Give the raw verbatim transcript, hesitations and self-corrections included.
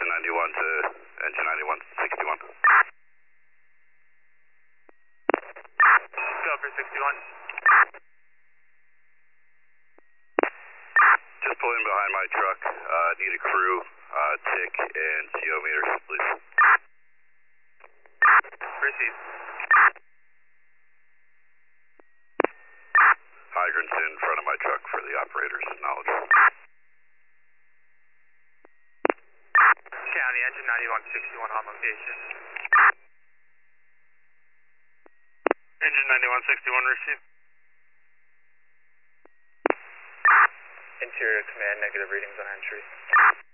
ninety-one to engine ninety-one sixty-one. Go for sixty-one. Just pull in behind my truck. Uh, need a crew, uh, tick, and C O meters, please. Proceed. Hydrant's in front of my truck for the operator's knowledge. County, engine ninety-one sixty-one on location. Engine ninety-one sixty-one received. Interior command, negative readings on entry.